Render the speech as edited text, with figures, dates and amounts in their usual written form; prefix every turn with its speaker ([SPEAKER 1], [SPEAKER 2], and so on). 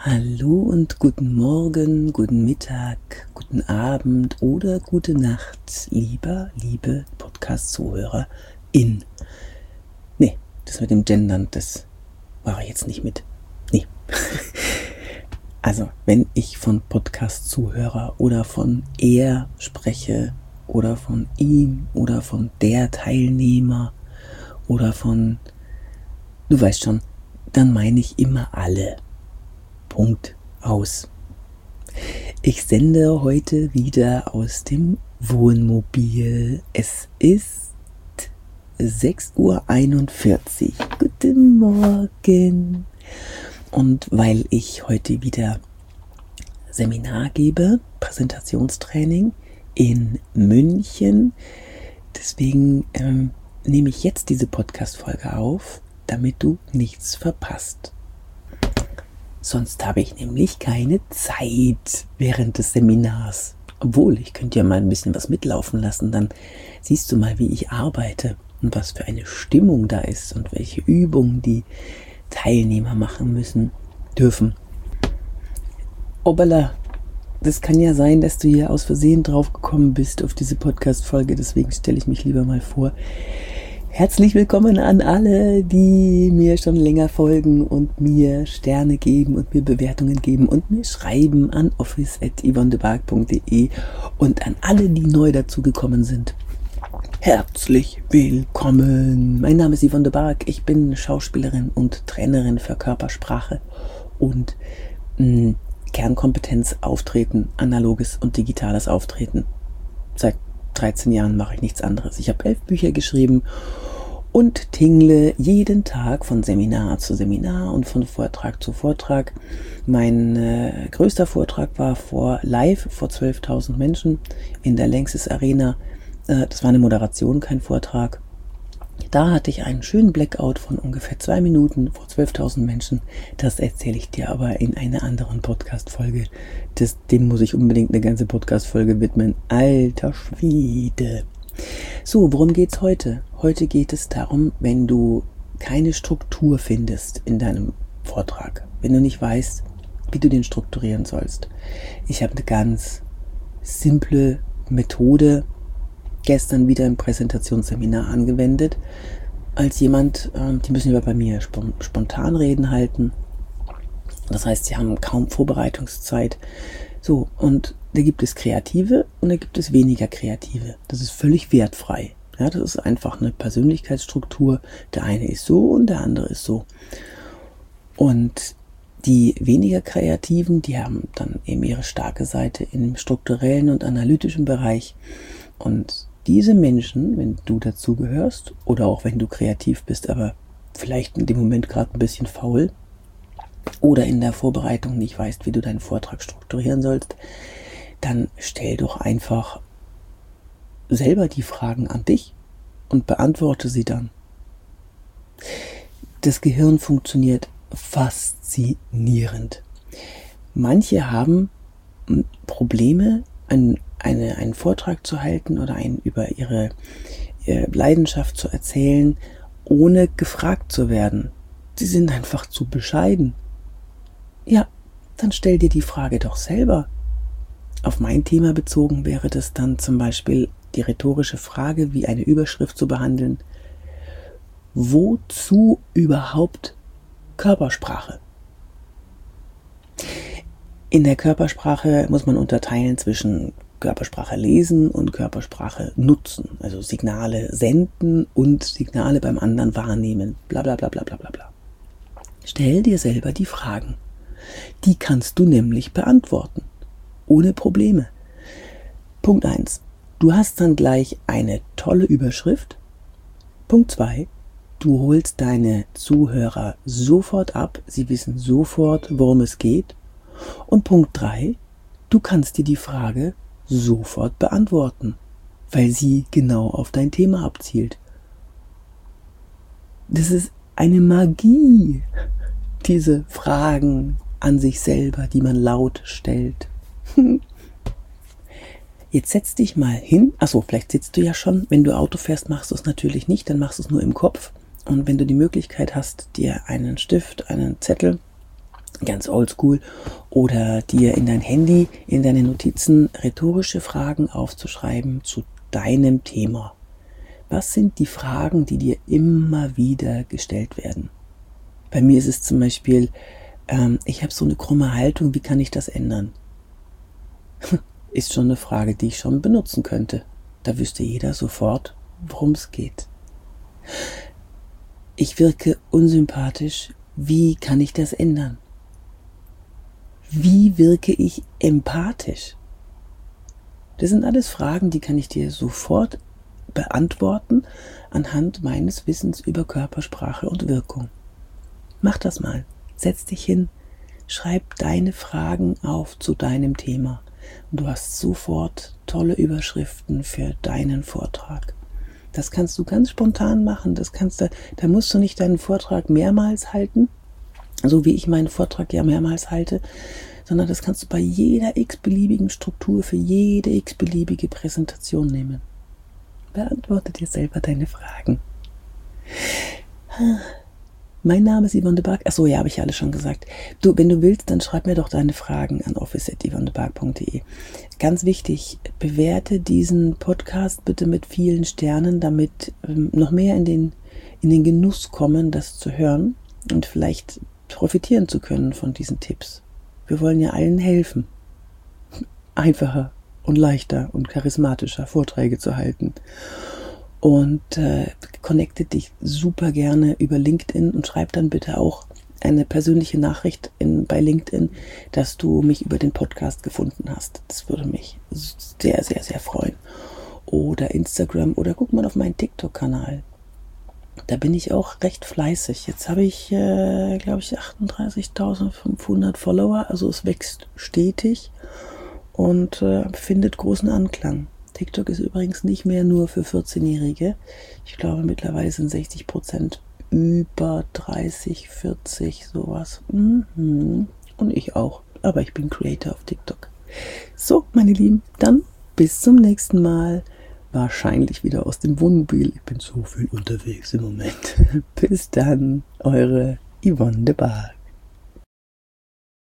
[SPEAKER 1] Hallo und guten Morgen, guten Mittag, guten Abend oder gute Nacht, liebe Podcast-ZuhörerIn. Nee, das mit dem Gendern, das mache ich jetzt nicht mit. Nee. Also, wenn ich von Podcast-Zuhörer oder von er spreche oder von ihm oder von der Teilnehmer oder von, du weißt schon, dann meine ich immer alle. Punkt, aus. Ich sende heute wieder aus dem Wohnmobil. Es ist 6:41 Uhr. Guten Morgen. Und weil ich heute wieder Seminar gebe, Präsentationstraining in München, deswegen nehme ich jetzt diese Podcast-Folge auf, damit du nichts verpasst. Sonst habe ich nämlich keine Zeit während des Seminars. Obwohl, ich könnte ja mal ein bisschen was mitlaufen lassen, dann siehst du mal, wie ich arbeite und was für eine Stimmung da ist und welche Übungen die Teilnehmer machen dürfen. Obala, das kann ja sein, dass du hier aus Versehen drauf gekommen bist auf diese Podcast-Folge, deswegen stelle ich mich lieber mal vor. Herzlich willkommen an alle, die mir schon länger folgen und mir Sterne geben und mir Bewertungen geben und mir schreiben an office@yvonnedebarg.de und an alle, die neu dazugekommen sind. Herzlich willkommen! Mein Name ist Yvonne de Barg, ich bin Schauspielerin und Trainerin für Körpersprache und Kernkompetenz Auftreten, analoges und digitales Auftreten. Seit 13 Jahren mache ich nichts anderes. Ich habe 11 Bücher geschrieben und tingle jeden Tag von Seminar zu Seminar und von Vortrag zu Vortrag. Mein größter Vortrag war live vor 12.000 Menschen in der Längstes Arena. Das war eine Moderation, kein Vortrag. Da hatte ich einen schönen Blackout von ungefähr 2 Minuten vor 12.000 Menschen. Das erzähle ich dir aber in einer anderen Podcast-Folge. Dem muss ich unbedingt eine ganze Podcast-Folge widmen. Alter Schwede. So, worum geht's heute? Heute geht es darum, wenn du keine Struktur findest in deinem Vortrag, wenn du nicht weißt, wie du den strukturieren sollst. Ich habe eine ganz simple Methode gestern wieder im Präsentationsseminar angewendet, als jemand, die müssen ja bei mir spontan Reden halten. Das heißt, sie haben kaum Vorbereitungszeit. So, und da gibt es Kreative und da gibt es weniger Kreative. Das ist völlig wertfrei. Ja, das ist einfach eine Persönlichkeitsstruktur. Der eine ist so und der andere ist so. Und die weniger Kreativen, die haben dann eben ihre starke Seite im strukturellen und analytischen Bereich. Und diese Menschen, wenn du dazu gehörst oder auch wenn du kreativ bist, aber vielleicht in dem Moment gerade ein bisschen faul oder in der Vorbereitung nicht weißt, wie du deinen Vortrag strukturieren sollst, dann stell doch einfach selber die Fragen an dich und beantworte sie dann. Das Gehirn funktioniert faszinierend. Manche haben Probleme, einen Vortrag zu halten oder über ihre Leidenschaft zu erzählen, ohne gefragt zu werden. Sie sind einfach zu bescheiden. Ja, dann stell dir die Frage doch selber. Auf mein Thema bezogen wäre das dann zum Beispiel die rhetorische Frage, wie eine Überschrift zu behandeln. Wozu überhaupt Körpersprache? In der Körpersprache muss man unterteilen zwischen Körpersprache lesen und Körpersprache nutzen, also Signale senden und Signale beim anderen wahrnehmen, bla bla bla bla bla bla bla. Stell dir selber die Fragen. Die kannst du nämlich beantworten, ohne Probleme. Punkt 1. Du hast dann gleich eine tolle Überschrift. Punkt 2. Du holst deine Zuhörer sofort ab, sie wissen sofort, worum es geht. Und Punkt 3. Du kannst dir die Frage sofort beantworten, weil sie genau auf dein Thema abzielt. Das ist eine Magie, diese Fragen an sich selber, die man laut stellt. Jetzt setz dich mal hin. Achso, vielleicht sitzt du ja schon. Wenn du Auto fährst, machst du es natürlich nicht, dann machst du es nur im Kopf. Und wenn du die Möglichkeit hast, dir einen Stift, einen Zettel ganz oldschool, oder dir in dein Handy, in deine Notizen rhetorische Fragen aufzuschreiben zu deinem Thema. Was sind die Fragen, die dir immer wieder gestellt werden? Bei mir ist es zum Beispiel, ich habe so eine krumme Haltung, wie kann ich das ändern? Ist schon eine Frage, die ich schon benutzen könnte. Da wüsste jeder sofort, worum es geht. Ich wirke unsympathisch, wie kann ich das ändern? Wie wirke ich empathisch? Das sind alles Fragen, die kann ich dir sofort beantworten anhand meines Wissens über Körpersprache und Wirkung. Mach das mal. Setz dich hin, schreib deine Fragen auf zu deinem Thema und du hast sofort tolle Überschriften für deinen Vortrag. Das kannst du ganz spontan machen. Da musst du nicht deinen Vortrag mehrmals halten, so wie ich meinen Vortrag ja mehrmals halte, sondern das kannst du bei jeder x-beliebigen Struktur für jede x-beliebige Präsentation nehmen. Beantworte dir selber deine Fragen. Mein Name ist Yvonne de Barg. Achso, ja, habe ich ja alles schon gesagt. Du, wenn du willst, dann schreib mir doch deine Fragen an office@yvonnebarg.de. Ganz wichtig, bewerte diesen Podcast bitte mit vielen Sternen, damit noch mehr in den Genuss kommen, das zu hören und vielleicht profitieren zu können von diesen Tipps. Wir wollen ja allen helfen, einfacher und leichter und charismatischer Vorträge zu halten. Und connecte dich super gerne über LinkedIn und schreib dann bitte auch eine persönliche Nachricht bei LinkedIn, dass du mich über den Podcast gefunden hast. Das würde mich sehr, sehr, sehr freuen. Oder Instagram oder guck mal auf meinen TikTok-Kanal. Da bin ich auch recht fleißig. Jetzt habe ich, glaube ich, 38.500 Follower. Also es wächst stetig und findet großen Anklang. TikTok ist übrigens nicht mehr nur für 14-Jährige. Ich glaube, mittlerweile sind 60% über 30, 40, sowas. Und ich auch. Aber ich bin Creator auf TikTok. So, meine Lieben, dann bis zum nächsten Mal. Wahrscheinlich wieder aus dem Wohnmobil. Ich bin so viel unterwegs im Moment. Bis dann, eure Yvonne de Barg.